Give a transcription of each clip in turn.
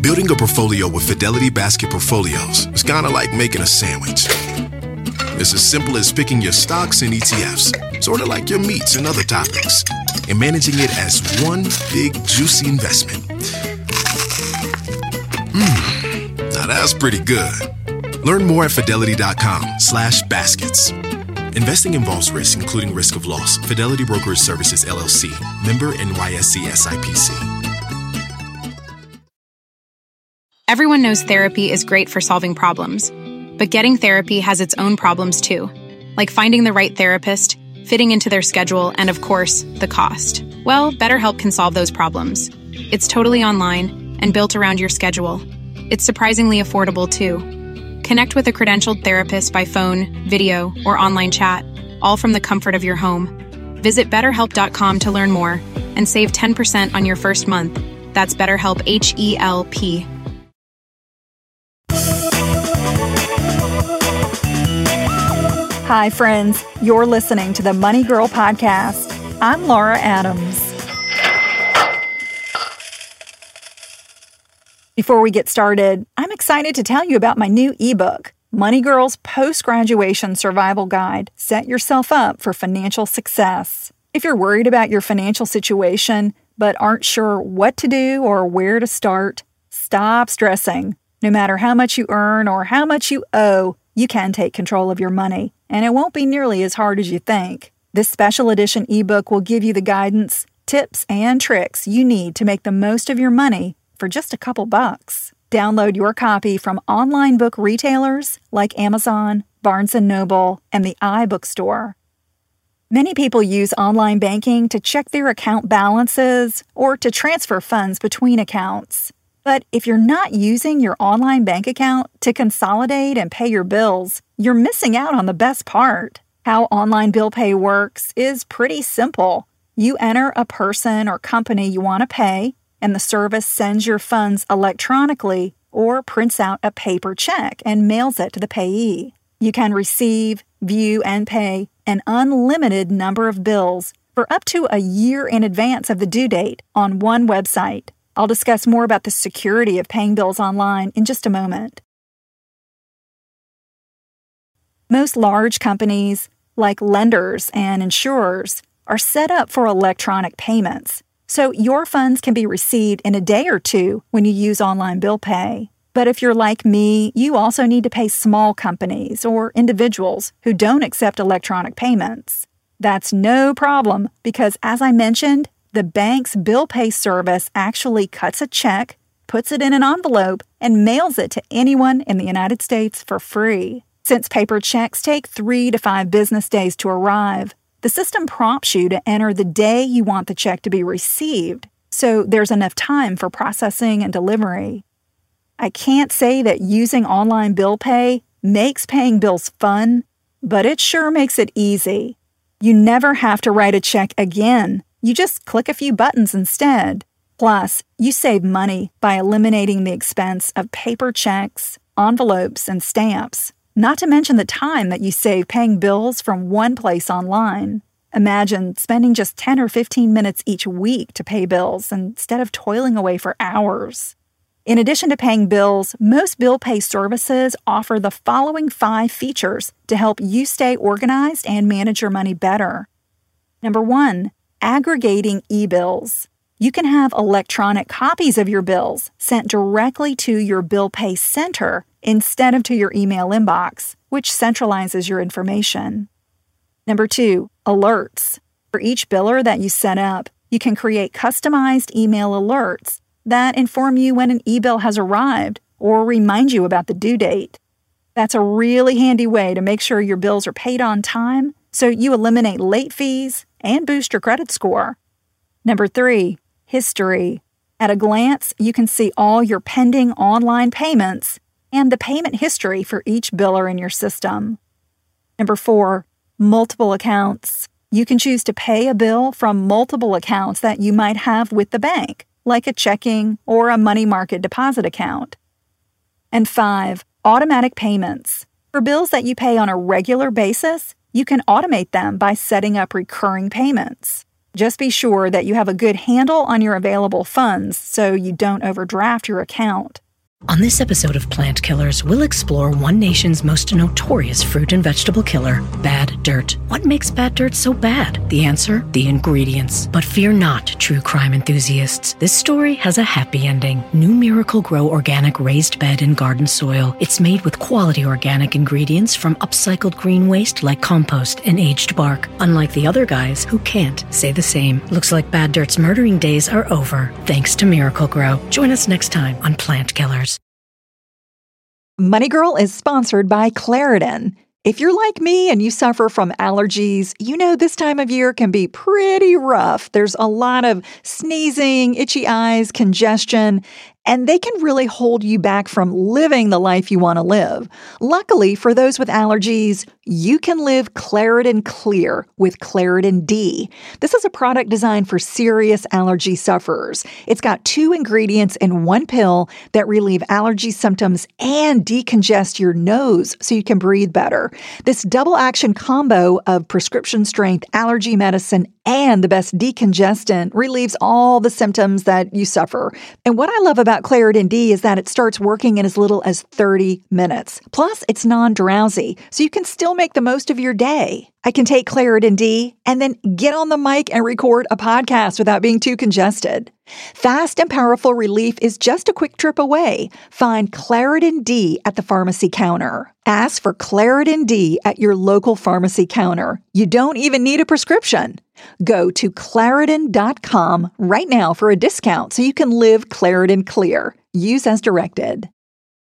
Building a portfolio with Fidelity Basket Portfolios is kind of like making a sandwich. It's as simple as picking your stocks and ETFs, sort of like your meats and other toppings, and managing it as one big, juicy investment. Now that's pretty good. Learn more at fidelity.com/baskets. Investing involves risk, including risk of loss. Fidelity Brokerage Services, LLC. Member NYSE SIPC. Everyone knows therapy is great for solving problems, but getting therapy has its own problems too, like finding the right therapist, fitting into their schedule, and of course, the cost. Well, BetterHelp can solve those problems. It's totally online and built around your schedule. It's surprisingly affordable too. Connect with a credentialed therapist by phone, video, or online chat, all from the comfort of your home. Visit BetterHelp.com to learn more and save 10% on your first month. That's BetterHelp, H-E-L-P. Hi, friends. You're listening to the Money Girl Podcast. I'm Laura Adams. Before we get started, I'm excited to tell you about my new ebook, Money Girl's Post-Graduation Survival Guide. Set yourself up for financial success. If you're worried about your financial situation but aren't sure what to do or where to start, stop stressing. No matter how much you earn or how much you owe, you can take control of your money, and it won't be nearly as hard as you think. This special edition ebook will give you the guidance, tips, and tricks you need to make the most of your money for just a couple bucks. Download your copy from online book retailers like Amazon, Barnes & Noble, and the iBookstore. Many people use online banking to check their account balances or to transfer funds between accounts. But if you're not using your online bank account to consolidate and pay your bills, you're missing out on the best part. How online bill pay works is pretty simple. You enter a person or company you want to pay, and the service sends your funds electronically or prints out a paper check and mails it to the payee. You can receive, view, and pay an unlimited number of bills for up to a year in advance of the due date on one website. I'll discuss more about the security of paying bills online in just a moment. Most large companies, like lenders and insurers, are set up for electronic payments, so your funds can be received in a day or two when you use online bill pay. But if you're like me, you also need to pay small companies or individuals who don't accept electronic payments. That's no problem because, as I mentioned, the bank's bill pay service actually cuts a check, puts it in an envelope, and mails it to anyone in the United States for free. Since paper checks take 3 to 5 business days to arrive, the system prompts you to enter the day you want the check to be received, so there's enough time for processing and delivery. I can't say that using online bill pay makes paying bills fun, but it sure makes it easy. You never have to write a check again. You just click a few buttons instead. Plus, you save money by eliminating the expense of paper checks, envelopes, and stamps, not to mention the time that you save paying bills from one place online. Imagine spending just 10 or 15 minutes each week to pay bills instead of toiling away for hours. In addition to paying bills, most bill pay services offer the following 5 features to help you stay organized and manage your money better. Number 1, aggregating e-bills. You can have electronic copies of your bills sent directly to your bill pay center instead of to your email inbox, which centralizes your information. Number 2, alerts. For each biller that you set up, you can create customized email alerts that inform you when an e-bill has arrived or remind you about the due date. That's a really handy way to make sure your bills are paid on time, so you eliminate late fees and boost your credit score. Number 3, history. At a glance, you can see all your pending online payments and the payment history for each biller in your system. Number 4, multiple accounts. You can choose to pay a bill from multiple accounts that you might have with the bank, like a checking or a money market deposit account. And 5, automatic payments. For bills that you pay on a regular basis, you can automate them by setting up recurring payments. Just be sure that you have a good handle on your available funds so you don't overdraft your account. On this episode of Plant Killers, we'll explore one nation's most notorious fruit and vegetable killer, bad dirt. What makes bad dirt so bad? The answer? The ingredients. But fear not, true crime enthusiasts. This story has a happy ending. New Miracle-Gro Organic Raised Bed and Garden Soil. It's made with quality organic ingredients from upcycled green waste like compost and aged bark. Unlike the other guys who can't say the same. Looks like bad dirt's murdering days are over, thanks to Miracle-Gro. Join us next time on Plant Killers. Money Girl is sponsored by Claritin. If you're like me and you suffer from allergies, you know this time of year can be pretty rough. There's a lot of sneezing, itchy eyes, congestion, and they can really hold you back from living the life you want to live. Luckily, for those with allergies, you can live Claritin Clear with Claritin D. This is a product designed for serious allergy sufferers. It's got 2 ingredients in one pill that relieve allergy symptoms and decongest your nose so you can breathe better. This double action combo of prescription strength allergy medicine and the best decongestant relieves all the symptoms that you suffer. And what I love about Claritin D is that it starts working in as little as 30 minutes. Plus, it's non-drowsy, so you can still make the most of your day. I can take Claritin D and then get on the mic and record a podcast without being too congested. Fast and powerful relief is just a quick trip away. Find Claritin D at the pharmacy counter. Ask for Claritin D at your local pharmacy counter. You don't even need a prescription. Go to Claritin.com right now for a discount so you can live Claritin Clear. Use as directed.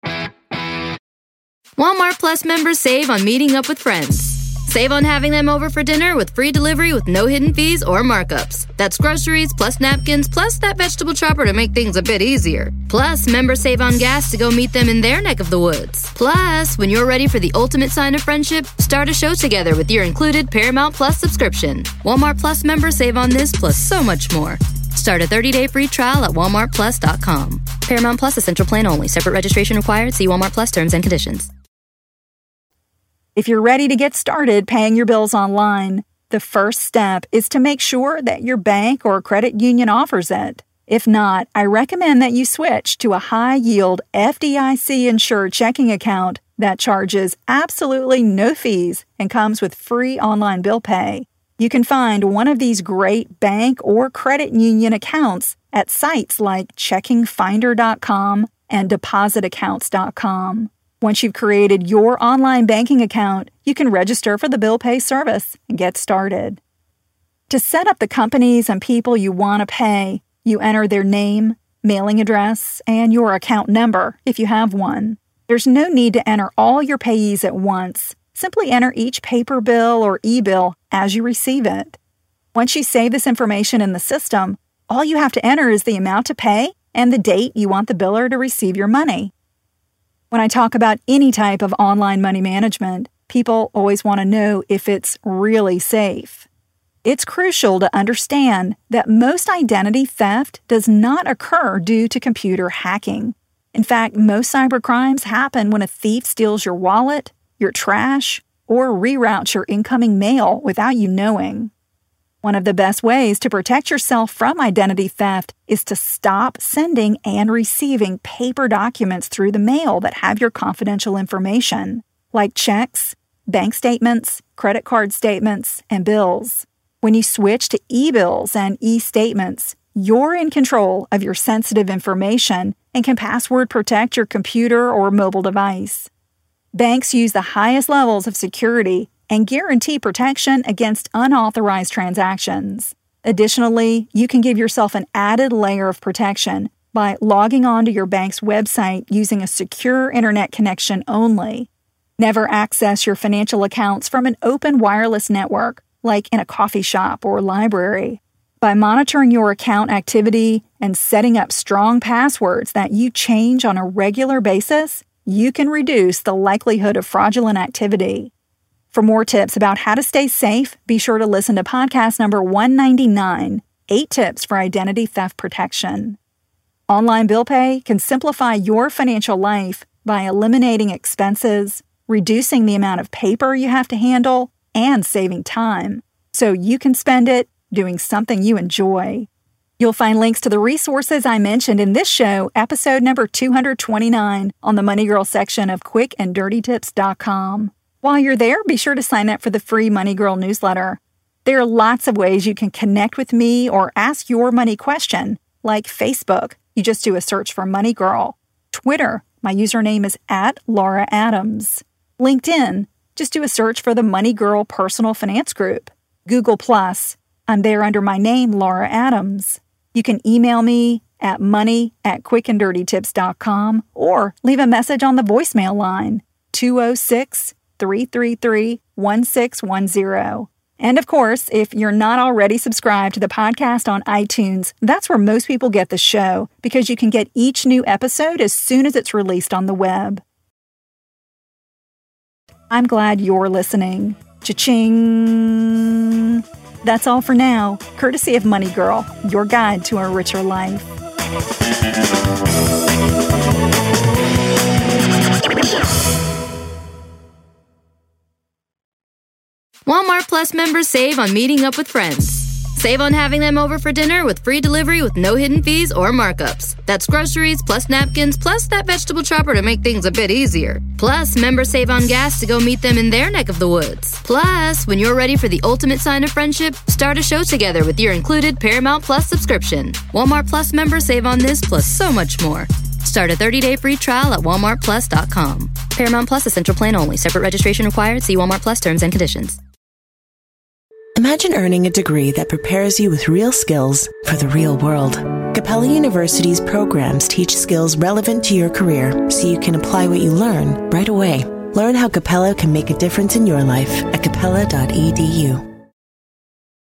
Walmart Plus members save on meeting up with friends. Save on having them over for dinner with free delivery with no hidden fees or markups. That's groceries, plus napkins, plus that vegetable chopper to make things a bit easier. Plus, members save on gas to go meet them in their neck of the woods. Plus, when you're ready for the ultimate sign of friendship, start a show together with your included Paramount Plus subscription. Walmart Plus members save on this plus so much more. Start a 30-day free trial at walmartplus.com. Paramount Plus Essential Plan only. Separate registration required. See Walmart Plus terms and conditions. If you're ready to get started paying your bills online, the first step is to make sure that your bank or credit union offers it. If not, I recommend that you switch to a high-yield FDIC-insured checking account that charges absolutely no fees and comes with free online bill pay. You can find one of these great bank or credit union accounts at sites like checkingfinder.com and depositaccounts.com. Once you've created your online banking account, you can register for the bill pay service and get started. To set up the companies and people you want to pay, you enter their name, mailing address, and your account number if you have one. There's no need to enter all your payees at once. Simply enter each paper bill or e-bill as you receive it. Once you save this information in the system, all you have to enter is the amount to pay and the date you want the biller to receive your money. When I talk about any type of online money management, people always want to know if it's really safe. It's crucial to understand that most identity theft does not occur due to computer hacking. In fact, most cybercrimes happen when a thief steals your wallet, your trash, or reroutes your incoming mail without you knowing. One of the best ways to protect yourself from identity theft is to stop sending and receiving paper documents through the mail that have your confidential information, like checks, bank statements, credit card statements, and bills. When you switch to e-bills and e-statements, you're in control of your sensitive information and can password protect your computer or mobile device. Banks use the highest levels of security and guarantee protection against unauthorized transactions. Additionally, you can give yourself an added layer of protection by logging on to your bank's website using a secure internet connection only. Never access your financial accounts from an open wireless network, like in a coffee shop or library. By monitoring your account activity and setting up strong passwords that you change on a regular basis, you can reduce the likelihood of fraudulent activity. For more tips about how to stay safe, be sure to listen to podcast number 199, 8 Tips for Identity Theft Protection. Online bill pay can simplify your financial life by eliminating expenses, reducing the amount of paper you have to handle, and saving time, so you can spend it doing something you enjoy. You'll find links to the resources I mentioned in this show, episode number 229, on the Money Girl section of quickanddirtytips.com. While you're there, be sure to sign up for the free Money Girl newsletter. There are lots of ways you can connect with me or ask your money question, like Facebook. You just do a search for Money Girl. Twitter, my username is @LauraAdams. LinkedIn, just do a search for the Money Girl Personal Finance Group. Google+, I'm there under my name, Laura Adams. You can email me at money@quickanddirtytips.com or leave a message on the voicemail line, 206-333-1610. And of course, if you're not already subscribed to the podcast on iTunes, that's where most people get the show, because you can get each new episode as soon as it's released on the web. I'm glad you're listening. Cha-ching! That's all for now, courtesy of Money Girl, your guide to a richer life. Walmart Plus members save on meeting up with friends. Save on having them over for dinner with free delivery with no hidden fees or markups. That's groceries plus napkins plus that vegetable chopper to make things a bit easier. Plus, members save on gas to go meet them in their neck of the woods. Plus, when you're ready for the ultimate sign of friendship, start a show together with your included Paramount Plus subscription. Walmart Plus members save on this plus so much more. Start a 30-day free trial at walmartplus.com. Paramount Plus Essential Plan only. Separate registration required. See Walmart Plus terms and conditions. Imagine earning a degree that prepares you with real skills for the real world. Capella University's programs teach skills relevant to your career so you can apply what you learn right away. Learn how Capella can make a difference in your life at capella.edu.